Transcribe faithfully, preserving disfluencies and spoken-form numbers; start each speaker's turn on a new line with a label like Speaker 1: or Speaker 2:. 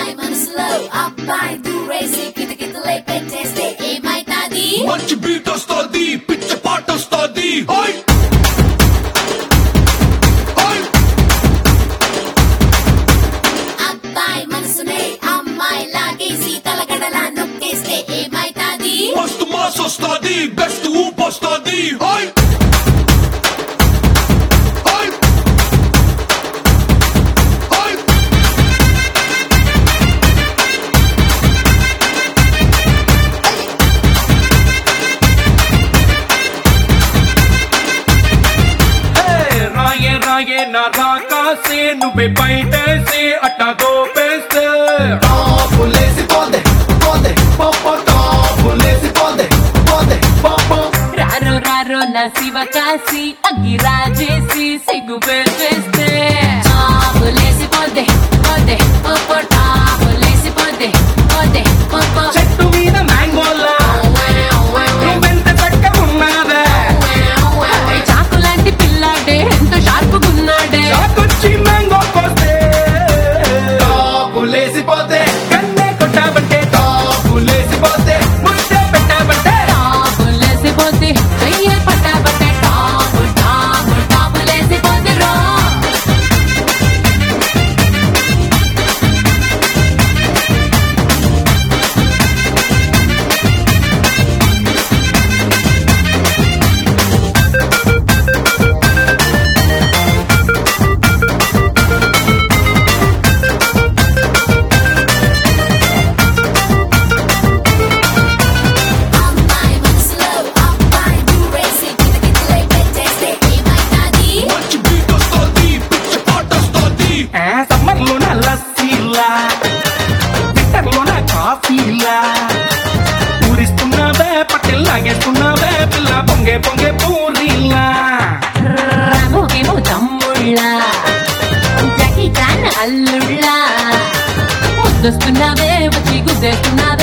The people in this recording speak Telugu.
Speaker 1: అమ్మాయి మనసులో అబ్బాయి దూరేసి కితకితలై పెట్టేస్తే ఏమైతాది?
Speaker 2: మంచి బీట్ వస్తుంది, పిచ్చ పాట వస్తుంది.
Speaker 1: అబ్బాయి మనసునే అమ్మాయి లాగేసి తలగడలా నొక్కేస్తే ఏమైతాది?
Speaker 2: మస్తు మాస్ వస్తుంది, బెస్ట్ ఊపు వస్తుంది.
Speaker 3: నా రాకాసే నువ్వే బయటేసి అట్టా దోపేస్తే
Speaker 4: రారో రారో నా శివ కాసి అగ్గి రాజేసి సిగ్గు పెట్టేస్తే టాపులేసి పోతే పోతే పోపో టాపులేసి పోతే పోతే పోపో
Speaker 3: చెట్టు మీద మ్యాంగోలా నువ్వెంత చక్కగా ఉన్నావే
Speaker 4: చాకు లాంటి పిల్లాడే ఎంత షార్పుగున్నాడే
Speaker 3: చాకొచ్చి మ్యాంగో కోస్తే టాపులేసిపోతే కన్నే కొట్టాబంటే టాపులేసిపోతే ముద్దే పెట్టాబంటే
Speaker 4: టాపులేసి పోతే అయ్యే పట్టాబట్టే టాపు టాపు టాపులేసి పోతే రో
Speaker 1: అమ్మాయి మనసులో అబ్బాయి దూరేసి కితకితలై పెట్టేస్తే ఏమైతాది?
Speaker 2: మంచి బీట్ వస్తుంది, పిచ్చ పాట వస్తుంది.
Speaker 3: సమ్మర్ లోన లస్సీలా వింటర్ లోన కాఫీలా ఊరిస్తున్నావే పట్టెల్ లాగేస్తున్నావే పిల్ల పొంగే పొంగే పూరీలా
Speaker 4: రామోకేమో తమ్ముళ్ళ జాకీ చాన్ అల్లుళ్ళ ముద్దొస్తున్నావే వచ్చి గుద్దేస్తున్నావే